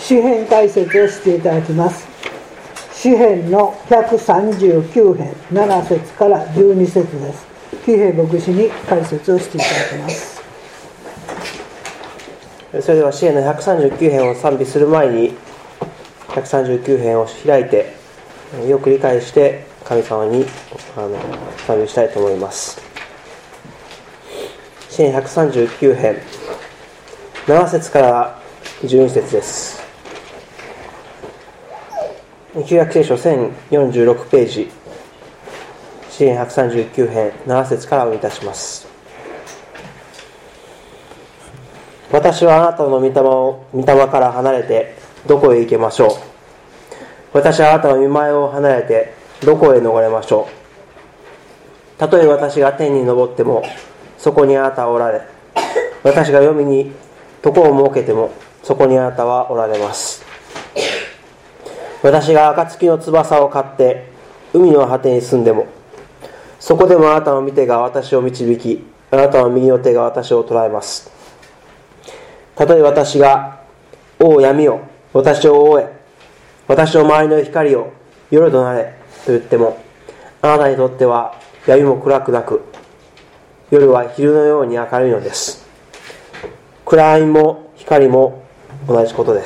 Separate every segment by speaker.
Speaker 1: 詩編解説をしていただきます。詩編の139編7節から12節です。喜平牧師に解説をしていただきます。
Speaker 2: それでは詩編の139編を賛美する前に139編を開いてよく理解して神様に賛美したいと思います。詩編139編7節から12節です。旧約聖書1046ページ、詩編139編7節からお読みいたします。私はあなたの御霊から離れてどこへ行けましょう。私はあなたの御前を離れてどこへ逃れましょう。たとえ私が天に昇ってもそこにあなたはおられ、私が黄泉に床を設けてもそこにあなたはおられます。私が暁の翼を刈って海の果てに住んでもそこでもあなたの御手が私を導き、あなたの右の手が私を捉えます。たとえ私がおう闇よ私を覆え、私の周りの光を夜となれと言っても、あなたにとっては闇も暗くなく、夜は昼のように明るいのです。暗闇も光も同じことです。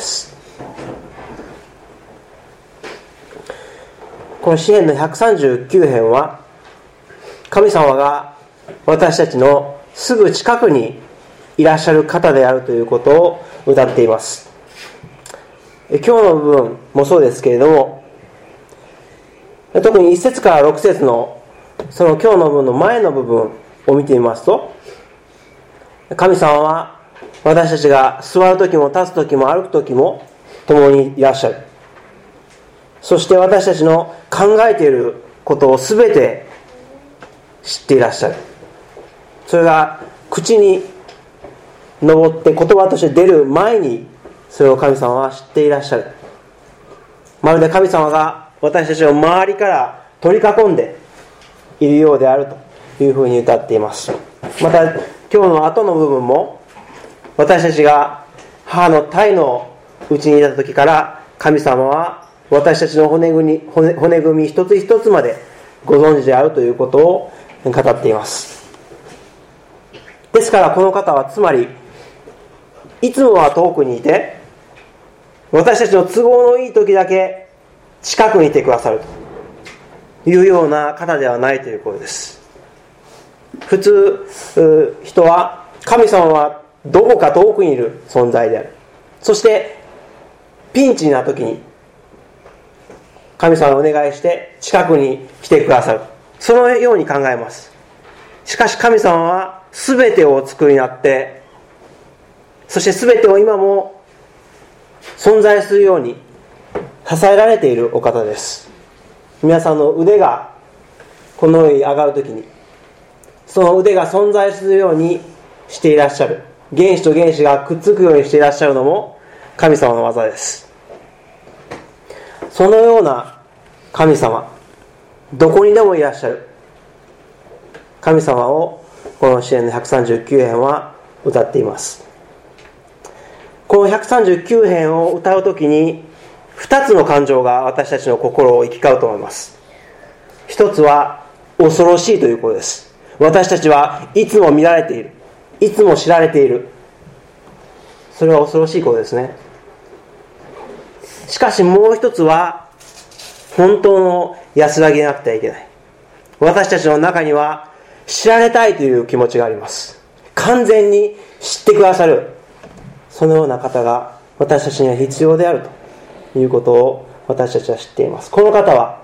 Speaker 2: この詩編の139編は、神様が私たちのすぐ近くにいらっしゃる方であるということを歌っています。今日の部分もそうですけれども、特に1節から6節のその今日の部分の前の部分を見てみますと、神様は私たちが座るときも立つときも歩くときも共にいらっしゃる。そして私たちの考えていることをすべて知っていらっしゃる。それが口に上って言葉として出る前にそれを神様は知っていらっしゃる。まるで神様が私たちを周りから取り囲んでいるようであるというふうに歌っています。また今日の後の部分も、私たちが母の胎のうちにいた時から神様は私たちの骨組み一つ一つまでご存知であるということを語っています。ですからこの方はつまりいつもは遠くにいて、私たちの都合のいい時だけ近くにいてくださるというような方ではないということです。普通人は神様はどこか遠くにいる存在である。そしてピンチな時に神様にお願いして近くに来てくださる、そのように考えます。しかし神様は全てをお作りになって、そして全てを今も存在するように支えられているお方です。皆さんの腕がこのように上がるときに、その腕が存在するようにしていらっしゃる。原子と原子がくっつくようにしていらっしゃるのも神様の技です。そのような神様、どこにでもいらっしゃる神様をこの詩編の139編は歌っています。この139編を歌うときに2つの感情が私たちの心を行き交うと思います。一つは恐ろしいということです。私たちはいつも見られている、いつも知られている。それは恐ろしいことですね。しかしもう一つは本当の安らぎでなくてはいけない。私たちの中には知られたいという気持ちがあります。完全に知ってくださる、そのような方が私たちには必要であるということを私たちは知っています。この方は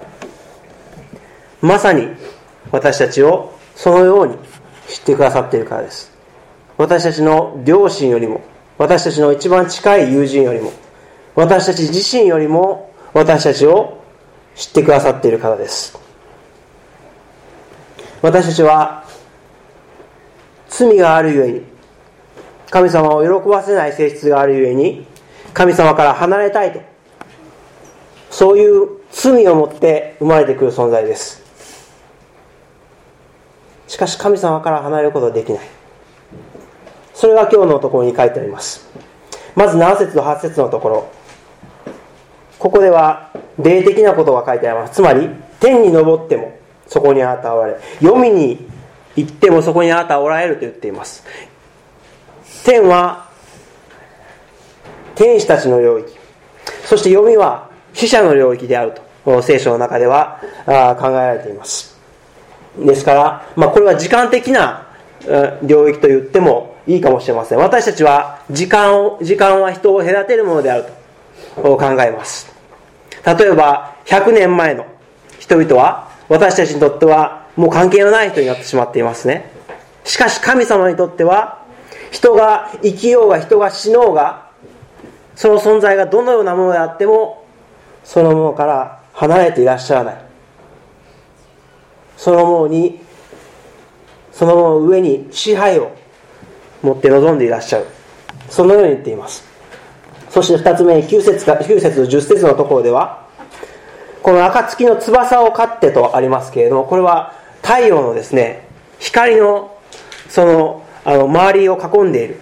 Speaker 2: まさに私たちをそのように知ってくださっているからです。私たちの両親よりも、私たちの一番近い友人よりも、私たち自身よりも私たちを知ってくださっているからです。私たちは罪があるゆえに、神様を喜ばせない性質があるゆえに、神様から離れたいと、そういう罪を持って生まれてくる存在です。しかし神様から離れることはできない。それが今日のところに書いてあります。 まず7節と8節のところ、ここでは霊的なことが書いてあります。つまり天に昇ってもそこにあなたはおられる、黄泉に行ってもそこにあなたはおられると言っています。天は天使たちの領域、そして黄泉は死者の領域であると聖書の中では考えられています。ですから、これは時間的な領域と言ってもいいかもしれません。私たちは時間は人を隔てるものであると考えます。例えば100年前の人々は私たちにとってはもう関係のない人になってしまっていますね。しかし神様にとっては、人が生きようが人が死のうが、その存在がどのようなものであってもそのものから離れていらっしゃらない。そのものの上に支配を持って臨んでいらっしゃる、そのように言っています。そして2つ目に9節と10節のところでは、この暁の翼を飼ってとありますけれども、これは太陽のですね、光の周りを囲んでいる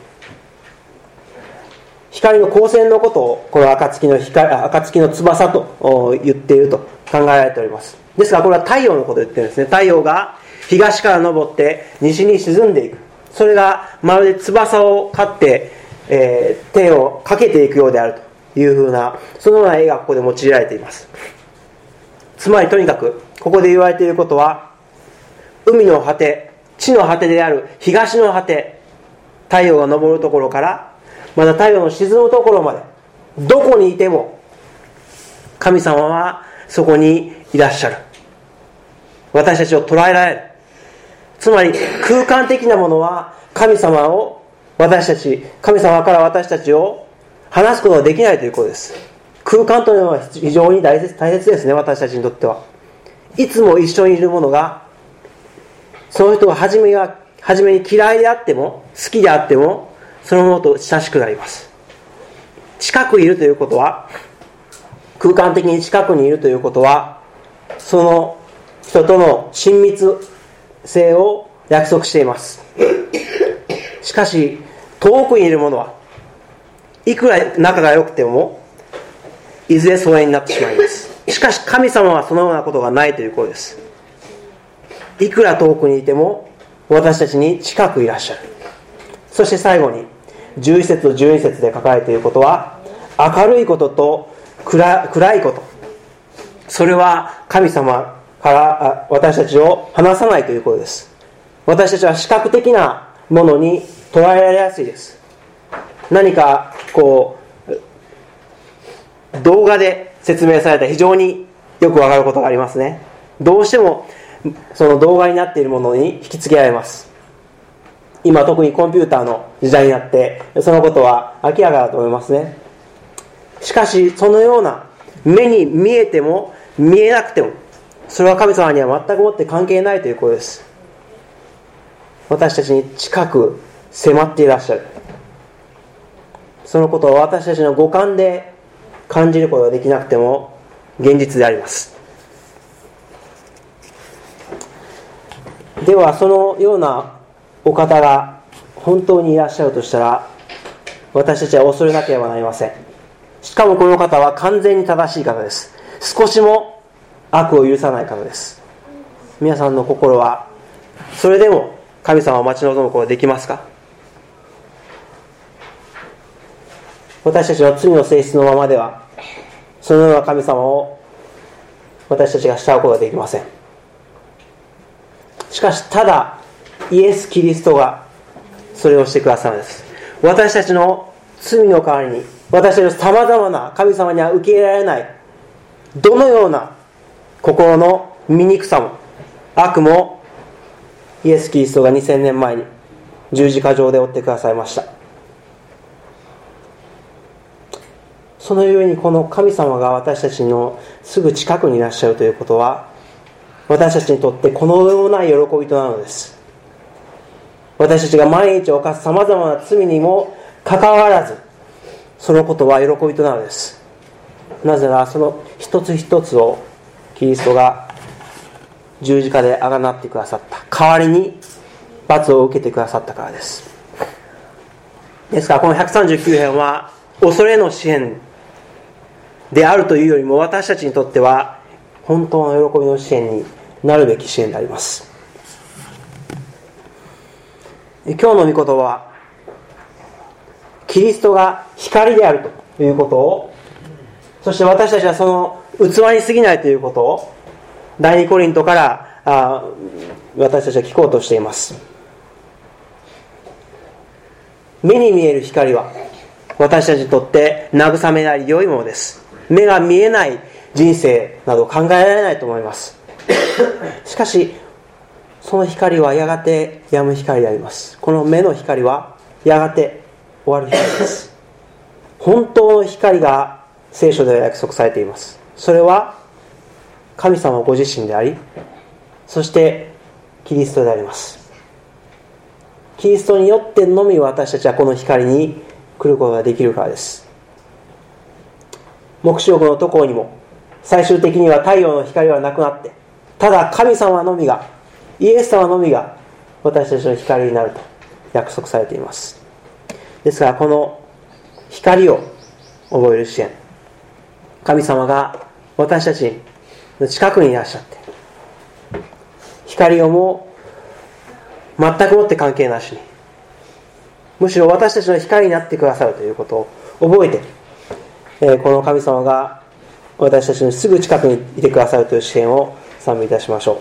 Speaker 2: 光の光線のことをこの暁の翼と言っていると考えられております。ですからこれは太陽のことを言っているんですね。太陽が東から昇って西に沈んでいく、それがまるで翼を飼って手をかけていくようであるというふうな、そのような絵がここで用いられています。つまりとにかくここで言われていることは、海の果て、地の果てである東の果て、太陽が昇るところからまた太陽の沈むところまで、どこにいても神様はそこにいらっしゃる。私たちを捉えられる。つまり空間的なものは神様から私たちを離すことができないということです。空間というのは非常に大切ですね。私たちにとってはいつも一緒にいるものが、その人が初めに嫌いであっても好きであってもそのものと親しくなります。近くいるということは、空間的に近くにいるということは、その人との親密性を約束しています。しかし遠くにいるものはいくら仲が良くてもいずれ疎遠になってしまいます。しかし神様はそのようなことがないということです。いくら遠くにいても私たちに近くいらっしゃる。そして最後に11節と12節で書かれていることは、明るいことと暗いこと、それは神様から私たちを離さないということです。私たちは視覚的なものに捉えられやすいです。何か動画で説明された非常によくわかることがありますね。どうしてもその動画になっているものに引きつけられます。今特にコンピューターの時代になってそのことは明らかだと思いますね。しかしそのような目に見えても見えなくても、それは神様には全くもって関係ないということです。私たちに近く迫っていらっしゃる。そのことを私たちの五感で感じることができなくても現実であります。ではそのようなお方が本当にいらっしゃるとしたら、私たちは恐れなければなりません。しかもこの方は完全に正しい方です。少しも悪を許さない方です。皆さんの心はそれでも神様を待ち望むことができますか？私たちの罪の性質のままではそのような神様を私たちが慕うことができません。しかしただイエス・キリストがそれをしてくださるのです。私たちの罪の代わりに、私たちのさまざまな神様には受け入れられないどのような心の醜さも悪も、イエス・キリストが2000年前に十字架上で負ってくださいました。そのゆえにこの神様が私たちのすぐ近くにいらっしゃるということは、私たちにとってこのような喜びとなるのです。私たちが毎日犯すさまざまな罪にもかかわらず、そのことは喜びとなるのです。なぜならその一つ一つをキリストが十字架であがなってくださった、代わりに罰を受けてくださったからです。ですからこの139編は恐れの支援であるというよりも、私たちにとっては本当の喜びの支援になるべき支援であります。今日の御言葉は、キリストが光であるということを、そして私たちはその器に過ぎないということを、第二コリントから私たちは聞こうとしています。目に見える光は私たちにとって慰めであり良いものです。目が見えない人生など考えられないと思います。しかしその光はやがて止む光であります。この目の光はやがて終わる光です。本当の光が聖書では約束されています。それは神様ご自身であり、そしてキリストであります。キリストによってのみ私たちはこの光に来ることができるからです。黙示録のところにも、最終的には太陽の光はなくなって、ただ神様のみが、イエス様のみが私たちの光になると約束されています。ですからこの光を覚える支援、神様が私たちの近くにいらっしゃって、光をも全くもって関係なしに、むしろ私たちの光になってくださるということを覚えて、この神様が私たちのすぐ近くにいてくださるという支援を賛美いたしましょう。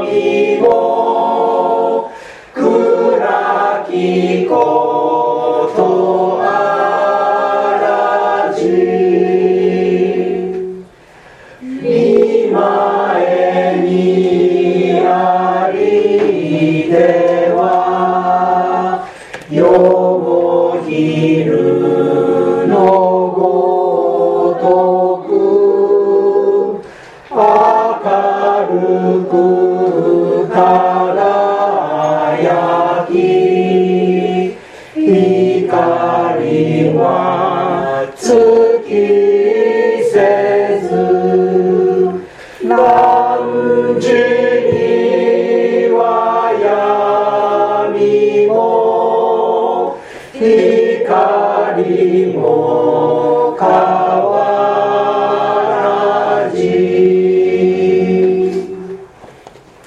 Speaker 3: 暗きこと
Speaker 2: 輝き光は